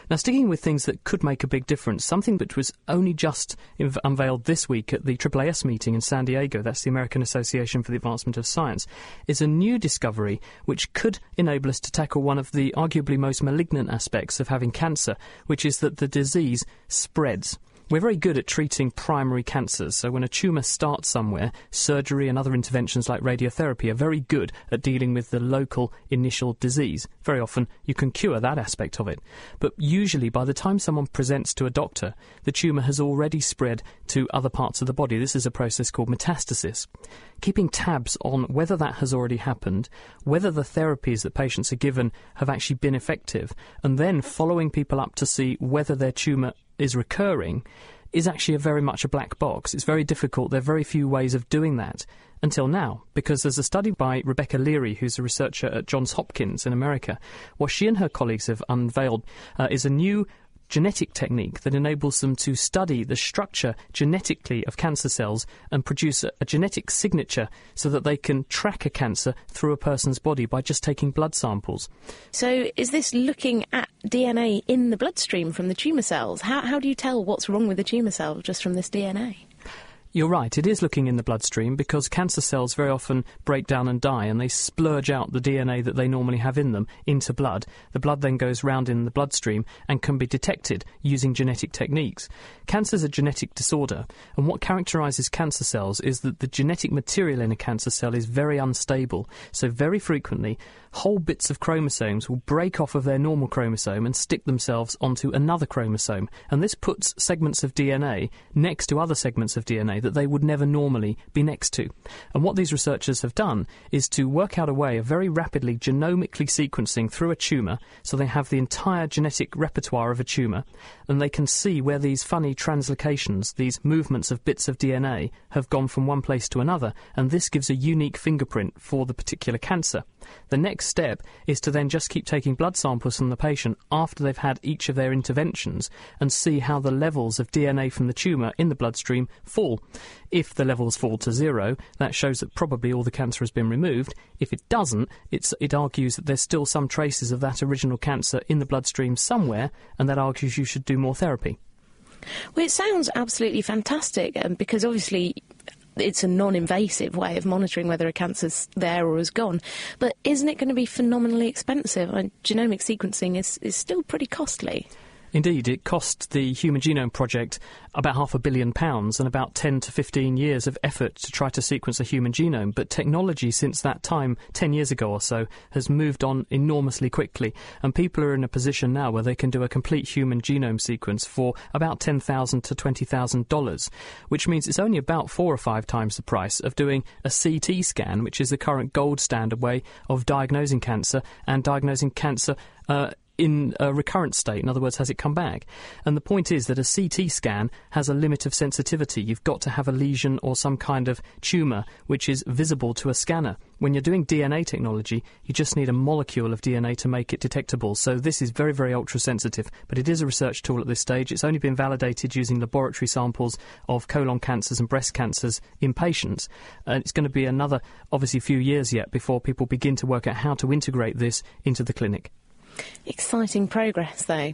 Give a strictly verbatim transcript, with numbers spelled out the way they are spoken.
Now, sticking with things that could make a big difference, something that was only just inv- unveiled this week at the A A A S meeting in San Diego, that's the American Association for the Advancement of Science, is a new discovery which could enable us to tackle one of the arguably most malignant aspects of having cancer, which is that the disease spreads. We're very good at treating primary cancers, so when a tumour starts somewhere, surgery and other interventions like radiotherapy are very good at dealing with the local initial disease. Very often you can cure that aspect of it. But usually by the time someone presents to a doctor, the tumour has already spread to other parts of the body. This is a process called metastasis. Keeping tabs on whether that has already happened, whether the therapies that patients are given have actually been effective, and then following people up to see whether their tumour is recurring is actually a very much a black box. It's very difficult. There are very few ways of doing that until now, because there's a study by Rebecca Leary, who's a researcher at Johns Hopkins in America. What she and her colleagues have unveiled uh, is a new genetic technique that enables them to study the structure genetically of cancer cells and produce a, a genetic signature so that they can track a cancer through a person's body by just taking blood samples. So is this looking at D N A in the bloodstream from the tumour cells? How, how do you tell what's wrong with the tumour cell just from this D N A? You're right, it is looking in the bloodstream because cancer cells very often break down and die and they splurge out the D N A that they normally have in them into blood. The blood then goes round in the bloodstream and can be detected using genetic techniques. Cancer is a genetic disorder, and what characterises cancer cells is that the genetic material in a cancer cell is very unstable. So very frequently, whole bits of chromosomes will break off of their normal chromosome and stick themselves onto another chromosome. And this puts segments of D N A next to other segments of D N A that they would never normally be next to. And what these researchers have done is to work out a way of very rapidly genomically sequencing through a tumour, so they have the entire genetic repertoire of a tumour, and they can see where these funny translocations, these movements of bits of D N A, have gone from one place to another, and this gives a unique fingerprint for the particular cancer. The next step is to then just keep taking blood samples from the patient after they've had each of their interventions and see how the levels of D N A from the tumour in the bloodstream fall. If the levels fall to zero, that shows that probably all the cancer has been removed. If it doesn't, it's, it argues that there's still some traces of that original cancer in the bloodstream somewhere, and that argues you should do more therapy. Well, it sounds absolutely fantastic, um, because obviously it's a non-invasive way of monitoring whether a cancer's there or is gone. But isn't it going to be phenomenally expensive? I mean, genomic sequencing is, is still pretty costly. Indeed, it cost the Human Genome Project about half a billion pounds and about ten to fifteen years of effort to try to sequence a human genome. But technology since that time, ten years ago or so, has moved on enormously quickly. And people are in a position now where they can do a complete human genome sequence for about ten thousand dollars to twenty thousand dollars, which means it's only about four or five times the price of doing a C T scan, which is the current gold standard way of diagnosing cancer and diagnosing cancer uh, in a recurrent state. In other words, has it come back? And the point is that a C T scan has a limit of sensitivity. You've got to have a lesion or some kind of tumour which is visible to a scanner. When you're doing D N A technology, you just need a molecule of D N A to make it detectable. So this is very, very ultra-sensitive, but it is a research tool at this stage. It's only been validated using laboratory samples of colon cancers and breast cancers in patients. And it's going to be another, obviously, few years yet before people begin to work out how to integrate this into the clinic. Exciting progress, though.